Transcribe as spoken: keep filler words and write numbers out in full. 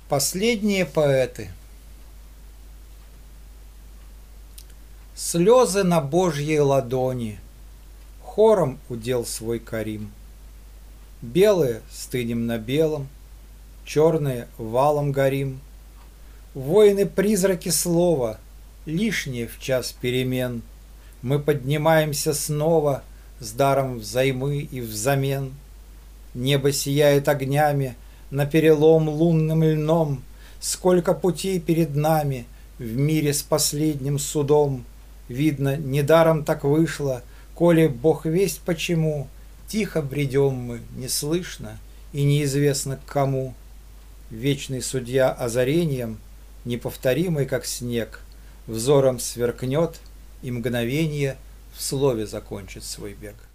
Последние поэты. Слезы на Божьей ладони, хором удел свой Карим. Белые стынем на белом, черные валом горим. Воины-призраки слова, лишние в час перемен. Мы поднимаемся снова с даром взаймы и взамен. Небо сияет огнями на перелом лунным льном. Сколько путей перед нами в мире с последним судом. Видно, недаром так вышло, коли Бог весть почему. Тихо бредем мы, неслышно и неизвестно к кому. Вечный судья озарением, неповторимый как снег, взором сверкнет и мгновение в слове закончит свой бег.